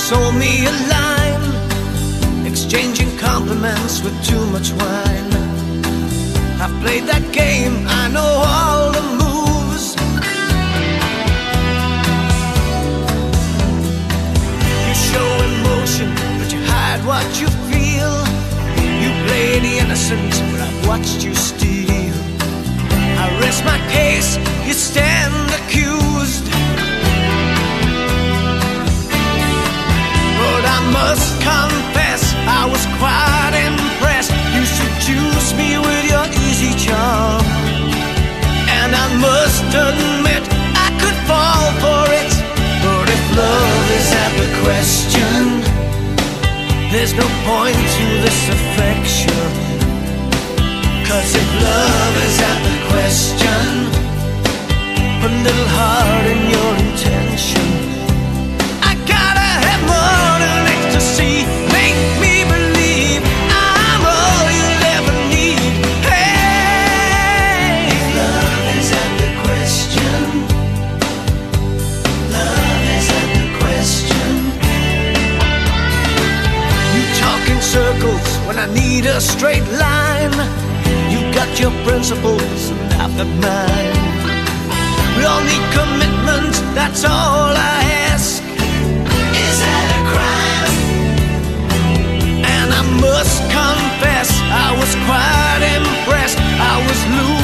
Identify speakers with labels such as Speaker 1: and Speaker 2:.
Speaker 1: sold me a line, exchanging compliments with too much wine. I've played that game, I know all the moves. You show emotion, but you hide what you feel. You play the innocent, but I've watched you steal. I rest my case, you stand accused. But I must confess, I was quite impressed. You seduced me with your easy charm, and I must admit I could fall for it. But if love is at the question, there's no point to this affection. 'Cause if love is at the question, put a little heart in your intention. I gotta have more than ecstasy. Make me believe I'm all you'll ever need. Hey, if love is at the question, love is at the question. You talk in circles when I need a straight line. You got your principles and I've got mine. We all need commitment, that's all I ask. Is that a crime? And I must confess, I was quite impressed. I was losing